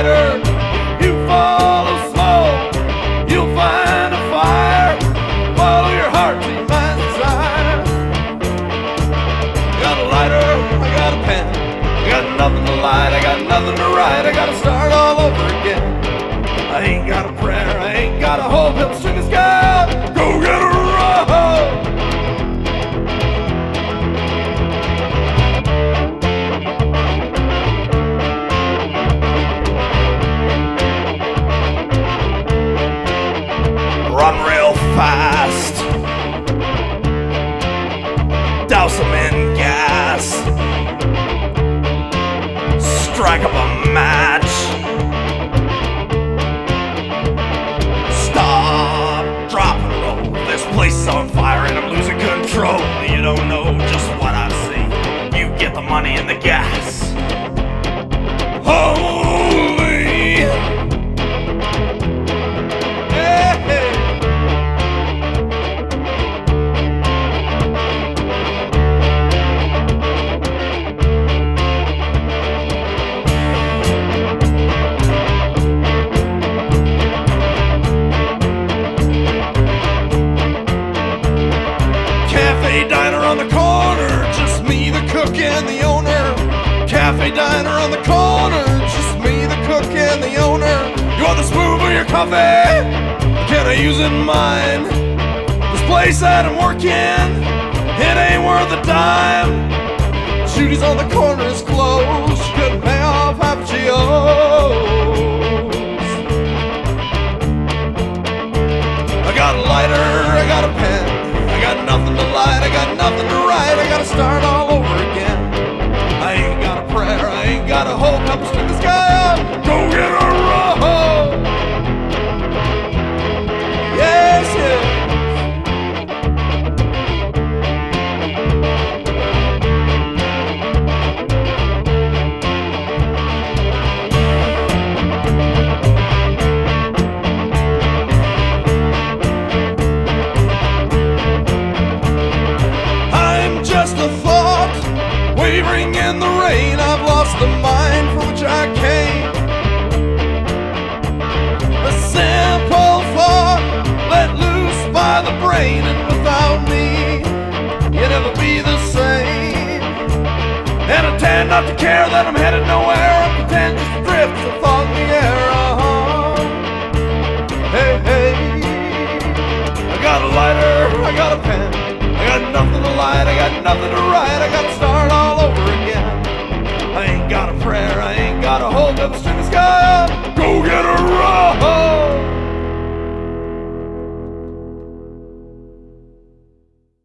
lighter, you follow smoke, you'll find a fire. Follow your heart to your mind's desire. I got a lighter, I got a pen, I got nothing to light, I got nothing to write, I gotta start all over again. I ain't got a prayer, I ain't got a hope, help string the sky up, go get a roll. Run real fast, douse them in gas, strike up a match, stop, drop and roll. This place is on fire and I'm losing control. You don't know just what I see, you get the money and the gas. Holy cafe diner on the corner, just me, the cook, and the owner. Cafe diner on the corner, just me, the cook, and the owner. You want the spoon for your coffee? Can I use it in mine? This place that I'm working, it ain't worth a dime. Judy's on the corner is closed, she couldn't pay off half she owes. I got a lighter, I got a pen, I got nothing to light, I got nothing to write, I gotta start all over again. I ain't got a prayer, I ain't got a hope, help string the sky up, go get a roll. Yes, yes. Just a thought, wavering in the rain. I've lost the mind from which I came. A simple thought let loose by the brain, and without me, you'd never be the same. And I tend not to care that I'm headed nowhere. I pretend just to drift as a thought in the air. Hey, hey, I got a lighter, I got a pen, I got nothing to light, I got nothing to write.